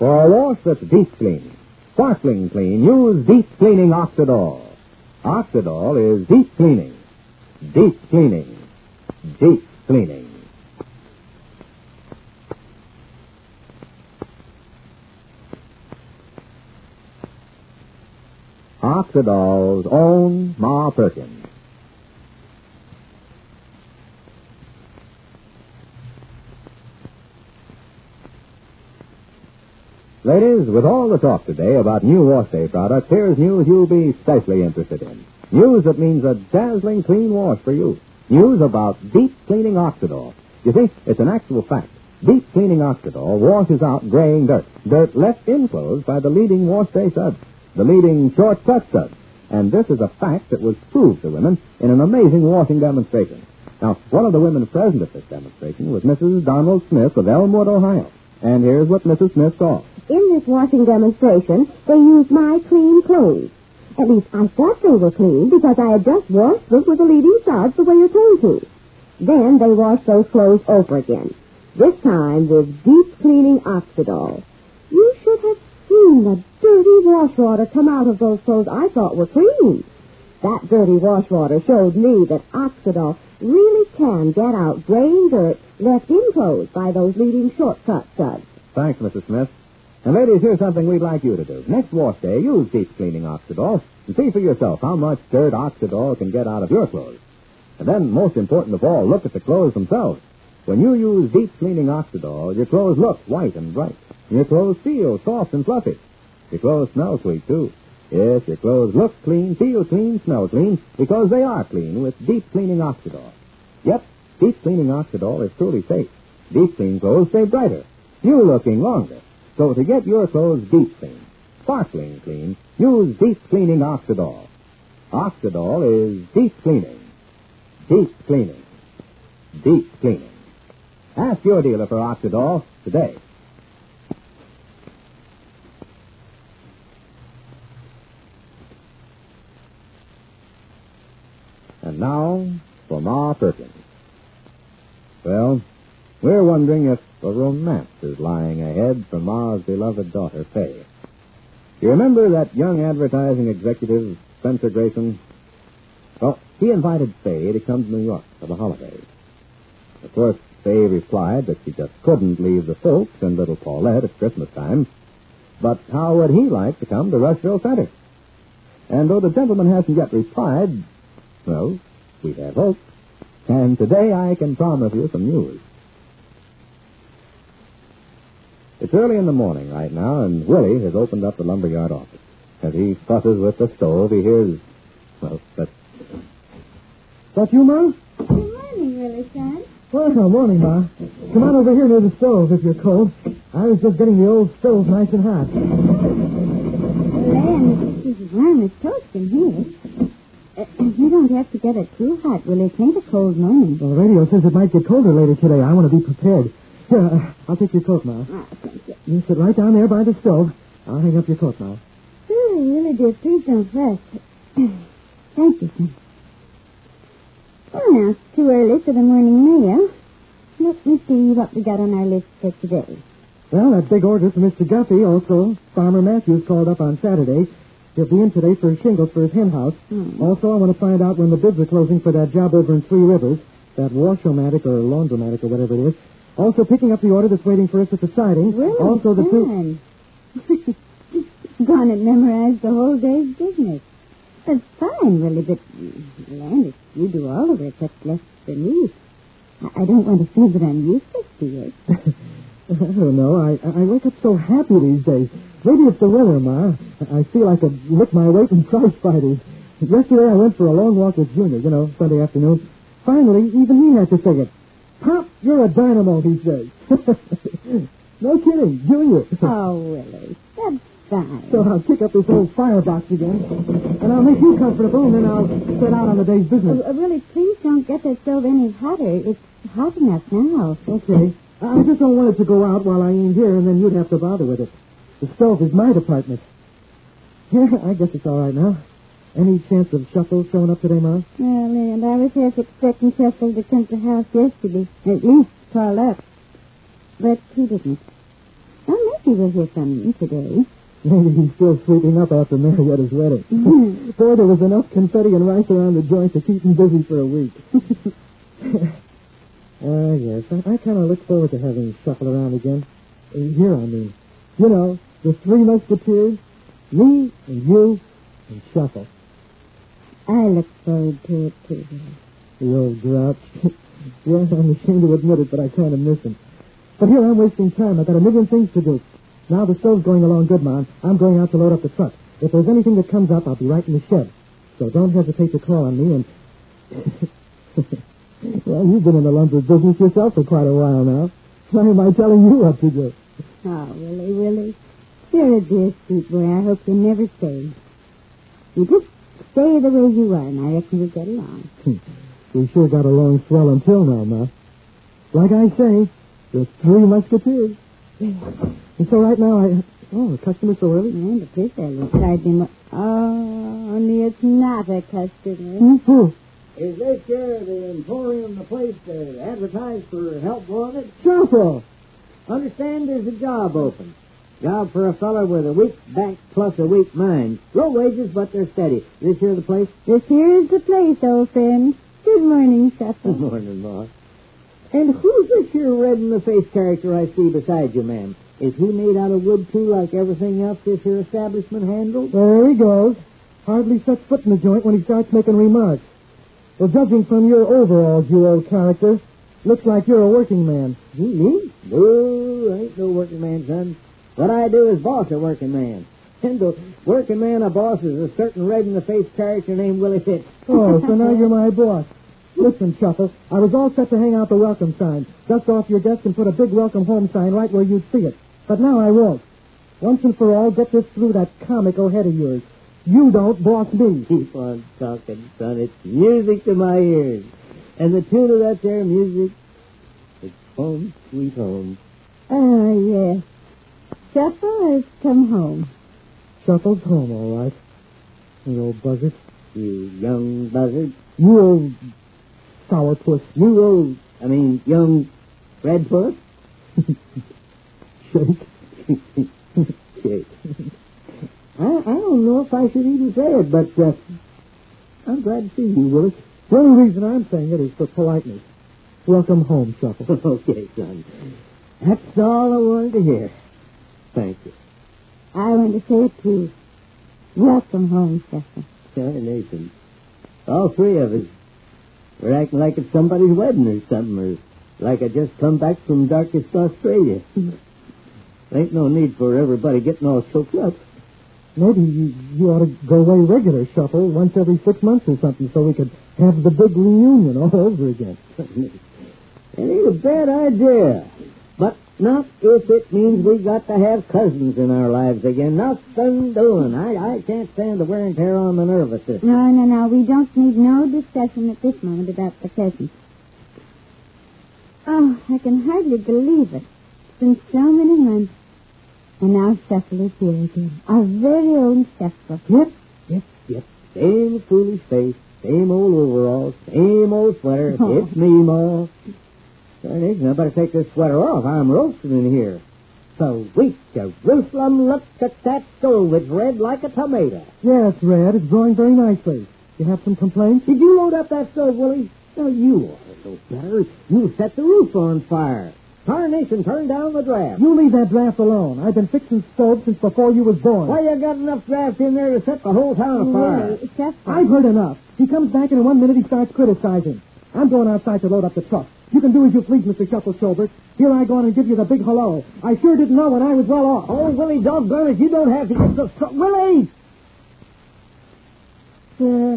For a wash that's deep clean, sparkling clean, use deep cleaning Oxidol. Oxidol is deep cleaning. Deep cleaning. Deep cleaning. Oxidol's own Ma Perkins. Ladies, with all the talk today about new Wash Day products, here's news you'll be especially interested in. News that means a dazzling clean wash for you. News about deep cleaning Oxidol. You see, it's an actual fact. Deep cleaning Oxidol washes out graying dirt. Dirt left enclosed by the leading Wash Day suds. The leading short-cut suds. And this is a fact that was proved to women in an amazing washing demonstration. Now, one of the women present at this demonstration was Mrs. Donald Smith of Elmwood, Ohio. And here's what Mrs. Smith saw. In this washing demonstration, they used my clean clothes. At least I thought they were clean because I had just washed them with the leading suds the way you're told to. Then they washed those clothes over again. This time with deep cleaning Oxidol. You should have seen the dirty wash water come out of those clothes I thought were clean. That dirty wash water showed me that Oxidol really can get out graying dirt left enclosed by those leading shortcut suds. Thanks, Mrs. Smith. And ladies, here's something we'd like you to do. Next wash day, use deep cleaning Oxidol and see for yourself how much dirt Oxidol can get out of your clothes. And then, most important of all, look at the clothes themselves. When you use deep cleaning Oxidol, your clothes look white and bright. And your clothes feel soft and fluffy. Your clothes smell sweet, too. Yes, your clothes look clean, feel clean, smell clean, because they are clean with deep cleaning Oxidol. Yep, deep cleaning Oxidol is truly safe. Deep clean clothes stay brighter, you looking longer. So to get your clothes deep clean, sparkling clean, use deep cleaning Oxidol. Oxidol is deep cleaning. Deep cleaning. Deep cleaning. Ask your dealer for Oxidol today. And now for Ma Perkins. Well, we're wondering if a romance is lying ahead for Ma's beloved daughter, Fay. You remember that young advertising executive, Spencer Grayson? Well, he invited Fay to come to New York for the holidays. Of course, Fay replied that she just couldn't leave the folks and little Paulette at Christmas time. But how would he like to come to Rushville Center? And though the gentleman hasn't yet replied, well, we have hope. And today I can promise you some news. It's early in the morning right now, and Willie has opened up the lumberyard office. As he fusses with the stove, he hears... Well, that's... That you, Ma? Good morning, Willie, son. Well, morning, Ma. Come on over here near the stove if you're cold. I was just getting the old stove nice and hot. Land, this is warm as toast in here. You don't have to get it too hot, Willie. It ain't a cold morning. Well, the radio says it might get colder later today. I want to be prepared. Here, I'll take your coat, Ma. Oh, thank you. You sit right down there by the stove. I'll hang up your coat, Ma. Oh, Willie, dear, please don't rest. Thank you, son. Well, now, it's too early for the morning mail. Let me see what we got on our list for today. Well, that big order for Mr. Guffey also. Farmer Matthews called up on Saturday. He'll be in today for shingles for his hen house. Also, I want to find out when the bids are closing for that job over in Three Rivers, that washomatic or laundromatic or whatever it is. Also, picking up the order that's waiting for us at the siding. Willie, also, the son. Gone and memorized the whole day's business. That's fine, Willie, but, Landis, you do all of it, that's left for me. I don't want to say that I'm useless to you. I don't know. I wake up so happy these days. Maybe it's the weather, Ma. I feel I could lick my weight in prize fighters. Yesterday I went for a long walk with Junior, Sunday afternoon. Finally, even he had to say it. Pop, you're a dynamo, he says. No kidding, Junior. Oh, Willie, that's fine. So I'll pick up this old firebox again, and I'll make you comfortable, and then I'll set out on the day's business. Willie, please don't get that stove any hotter. It's hot enough now. Okay. I just don't want it to go out while I ain't here, and then you'd have to bother with it. The stove is my department. Yeah, I guess it's all right now. Any chance of Shuffle showing up today, Ma? Well, and I was half expecting Shuffle to come to the house yesterday. At least call up. But he didn't. Well, he will hear from me today. Maybe he's still sweeping up after Marietta's wedding. Boy, there was enough confetti and rice around the joint to keep him busy for a week. Yes, I kind of look forward to having him shuffle around again. Here, I mean. You know, the Three Musketeers, me and you and Shuffle. I look forward to it, too. The old grouch. Yes, I'm ashamed to admit it, but I kind of miss him. But here I'm wasting time. I've got a million things to do. Now the stove's going along good, Mom. I'm going out to load up the truck. If there's anything that comes up, I'll be right in the shed. So don't hesitate to call on me and... Well, you've been in the lumber business yourself for quite a while now. Why am I telling you what to do? Oh, Willie. You're a dear, sweet boy. I hope you never stay. You just stay the way you are, and I reckon we'll get along. We sure got along swell until now, Ma. Like I say, the Three Musketeers. And so right now the customer's so early? And it is early. Only it's not a customer. Who? Is this here the Emporium, the place to advertise for help wanted? Shuffle! Understand there's a job open. Job for a feller with a weak back plus a weak mind. Low wages, but they're steady. This here the place? This here is the place, old friend. Good morning, Shuffle. Good morning, Ma. And who's this here red-in-the-face character I see beside you, ma'am? Is he made out of wood, too, like everything else this here establishment handles? There he goes. Hardly sets foot in the joint when he starts making remarks. Well, judging from your overalls, you old character, looks like you're a working man. Me? No, I ain't no working man, son. What I do is boss a working man. And the working man I boss is a certain red-in-the-face character named Willie Fitz. Oh, so now you're my boss. Listen, Shuffle, I was all set to hang out the welcome sign. Dust off your desk and put a big welcome home sign right where you'd see it. But now I won't. Once and for all, get this through that comical head of yours. You don't boss me. Keep on talking, son. It's music to my ears. And the tune of that there music is Home Sweet Home. Oh, yes. Shuffle has come home. Shuffle's home, all right. You old buzzard. You young buzzard. You old sourpuss. Young redpuss. Shake. Shake. I don't know if I should even say it, but I'm glad to see you, Willis. The only reason I'm saying it is for politeness. Welcome home, Shuffle. Okay, son. That's all I wanted to hear. Thank you. I want to say it, too. Welcome home, Shuffle. Nathan. All three of us. We're acting like it's somebody's wedding or something, or like I just come back from darkest Australia. Ain't no need for everybody getting all choked up. Maybe you ought to go away regular, Shuffle, once every 6 months or something, so we could have the big reunion all over again. It ain't a bad idea. But not if it means we got to have cousins in our lives again. Nothing doing. I can't stand the wear and tear on the nervous system. No. We don't need no discussion at this moment about the cousins. Oh, I can hardly believe it. It's been so many months. And now Shuffle is here again. Our very own Shuffle. Yep. Same foolish face, same old overalls, same old sweater. Oh. It's me, Ma. Darnation, I better take this sweater off. I'm roasting in here. Sweet Jerusalem, look at that stove. It's red like a tomato. Yeah, it's red. It's growing very nicely. You have some complaints? Did you load up that stove, Willie? No, you ought to know better. You set the roof on fire. Tarnation, turn down the draft. You leave that draft alone. I've been fixing stoves since before you was born. Why, you got enough draft in there to set the whole town afire. Shuffle. I've heard enough. He comes back and in 1 minute he starts criticizing. I'm going outside to load up the truck. You can do as you please, Mr. Shuffle Sobert. Here I go on and give you the big hello. I sure didn't know when I was well off. Oh, Willie, doggone it. You don't have to get so... Willie! Yes.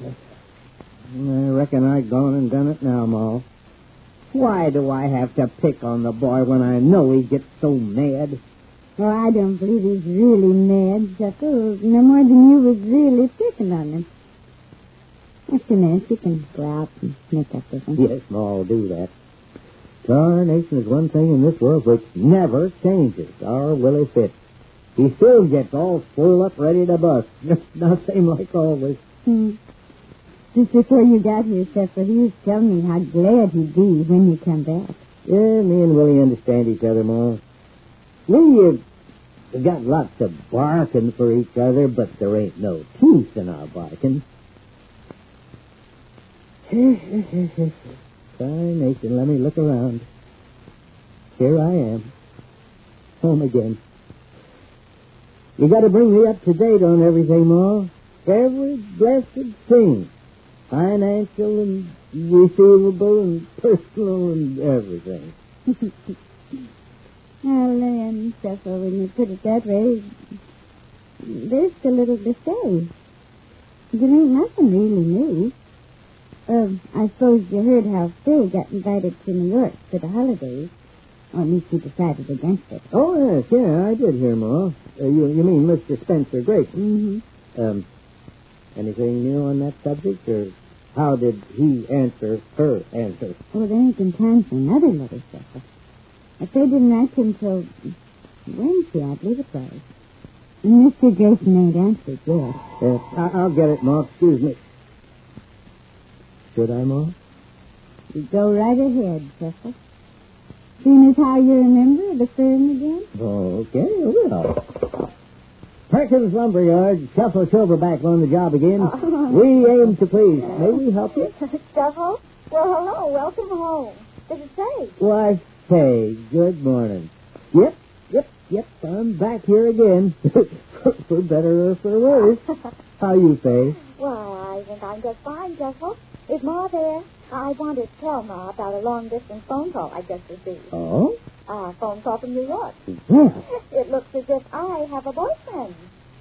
I reckon I've gone and done it now, Ma. Why do I have to pick on the boy when I know he gets so mad? Oh, I don't believe he's really mad, Shuffle. No more than you was really picking on him. After minutes, you can go out and make up with him. Yes, Ma, I'll do that. Tarnation is one thing in this world which never changes. Our Willie Fitz. He still gets all full up, ready to bust. Not same like always. Just before you got here, Shuffle, he was telling me how glad he'd be when you come back. Yeah, me and Willie understand each other, Ma. Me, We got lots of barking for each other, but there ain't no teeth in our barking. Nation, let me look around. Here I am. Home again. You got to bring me up to date on everything, Ma. Every blessed thing. Financial and receivable and personal and everything. Well, Cecil, when you put it that way, there's a little to say. There ain't nothing really new. I suppose you heard how Phil got invited to New York for the holidays. Or at least he decided against it. Oh, yes, yeah, I did hear, Ma. You mean Mr. Spencer Grayson? Mm-hmm. Anything new on that subject, or how did he answer her answer? Oh, there ain't been time for another letter, Cecil. If they didn't act until Wednesday, I believe it was. And Mr. Grayson ain't answered yet. I'll get it, Ma. Excuse me. Should I, Ma? You go right ahead, Cecil. Seeing as how you're a member of the firm again? Okay, well. Perkins Lumberyard, Shuffle Silverback on the job again. We aim to please. May we help you? Shuffle? Well, hello. Welcome home. Did it say? Why, say, good morning. Yep. I'm back here again. For better or for worse. How you, Faye? Well, I think I'm just fine, Shuffle. Is Ma there? I wanted to tell Ma about a long-distance phone call I just received. Oh? A phone call from New York. Yeah. It looks as if I have a boyfriend.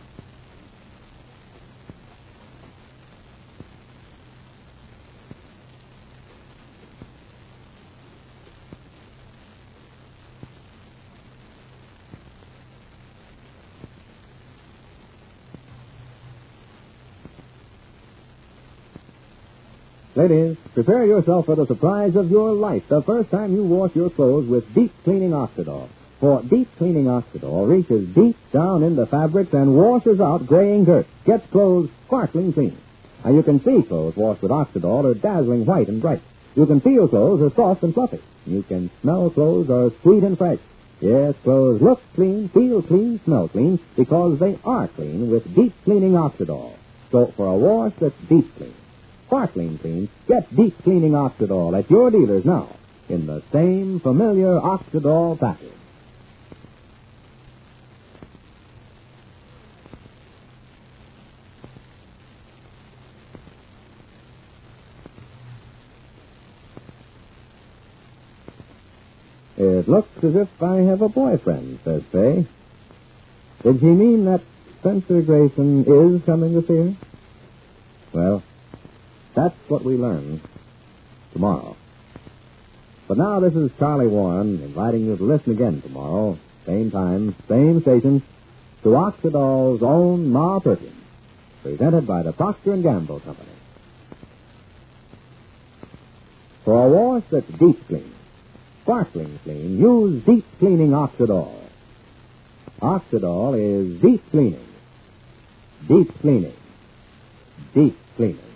Ladies, prepare yourself for the surprise of your life the first time you wash your clothes with Deep Cleaning Oxidol. For Deep Cleaning Oxidol reaches deep down into fabrics and washes out graying dirt, gets clothes sparkling clean. Now, you can see clothes washed with Oxidol are dazzling white and bright. You can feel clothes are soft and fluffy. You can smell clothes are sweet and fresh. Yes, clothes look clean, feel clean, smell clean, because they are clean with Deep Cleaning Oxidol. So for a wash that's deep clean, sparkling clean, get Deep Cleaning Oxidol at your dealers now in the same familiar Oxidol package. It looks as if I have a boyfriend, says Faye. Did she mean that Spencer Grayson is coming to see her? Well, that's what we learn tomorrow. But now this is Charlie Warren inviting you to listen again tomorrow, same time, same station, to Oxidol's own Ma Perkins, presented by the Procter & Gamble Company. For a wash that's deep clean, sparkling clean, use Deep Cleaning Oxidol. Oxidol is deep cleaning. Deep cleaning. Deep cleaning.